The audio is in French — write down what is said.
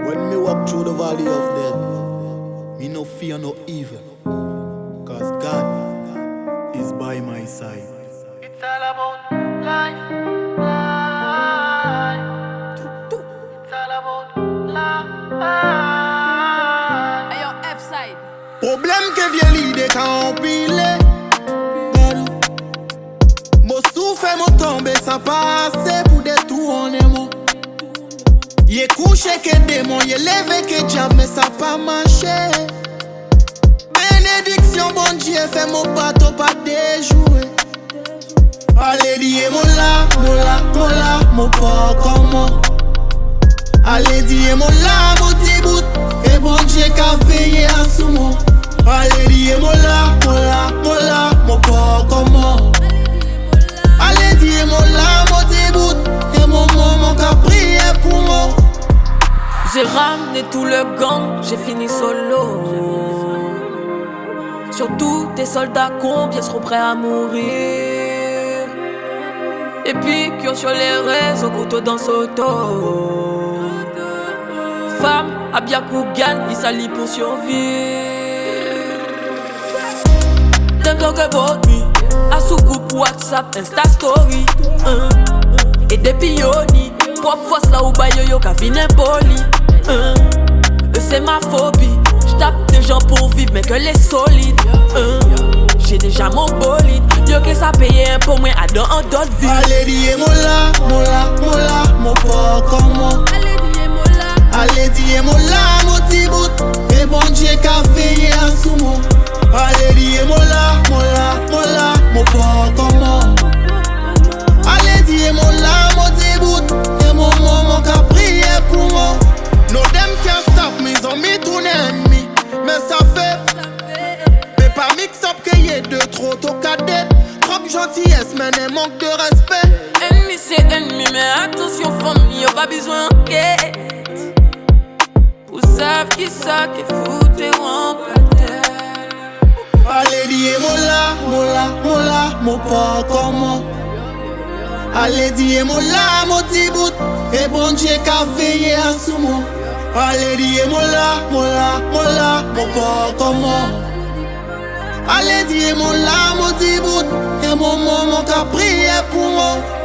When me walk through the valley of death, me no fear no evil, cause God is by my side. It's all about life, life. It's all about life. Ayo, F-side. Problème que vient l'idée quand on pile. Mon souffle, mon tombé, ça passe pour détourner mon. Y'a couché que démon, y'a levé que diable, mais ça pas marché. Bénédiction, bon Dieu, fait mon bateau pas déjouer. Allez, dis mon pas comment. Allez, dis mon petit bout, et bon Dieu qu'a veillé à sous moi. Allez, dis mon pas comment. Allez, dis mon petit bout, et mon maman qu'a prié pour moi. J'ai ramené tout le gang, j'ai fini solo. Surtout tes soldats combien seront prêts à mourir. Et puis qui ont sur les réseaux couteau dans Soto. Femme, à bien Kougan, il s'allie pour survivre. Them talk about me, à sous-groupe WhatsApp, Insta Story. Et des pionniers, propre force là où bayoyo qu'a vine poli. C'est ma phobie, j'tape des gens pour vivre mais que les solides. J'ai déjà mon bolide, Dieu que ça paye un peu moins à dans un d'autres vies. Allez, dis mon pas comment. Allez, dis mon petit bout, et bon Dieu qu'a veillé à sous moi. Allez, dis mon pas comment. Allez, dis mon petit bout, et mon maman qu'a prié pour moi. No them can't stop me, ils ont mis tout ennemi. Mais ça fait, mais pas mix up que y'a de trop au cadet. Trop gentillesse, mais un manque de respect. Ennemi c'est ennemi, mais attention famille, y'a pas besoin d'enquête. Vous savez qui ça, qui fout et en terre. Allez, dis mon pas comment. Allez, dis mon petit bout, et bon Dieu qu'a veillé à sous moi. Allez, dis mon pas comment. Allez, dis mon petit bout, et mon maman qu'a prié pour moi.